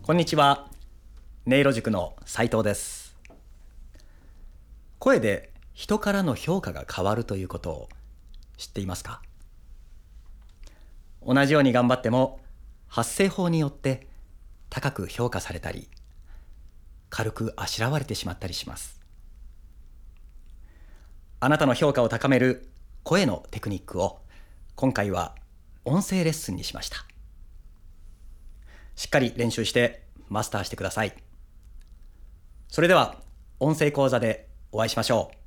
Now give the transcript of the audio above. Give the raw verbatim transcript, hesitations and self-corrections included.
こんにちは。音色塾の斉藤です。声で人からの評価が変わるということを知っていますか？同じように頑張っても発声法によって高く評価されたり、軽くあしらわれてしまったりします。あなたの評価を高める声のテクニックを今回は音声レッスンにしました。しっかり練習してマスターしてください。それでは音声講座でお会いしましょう。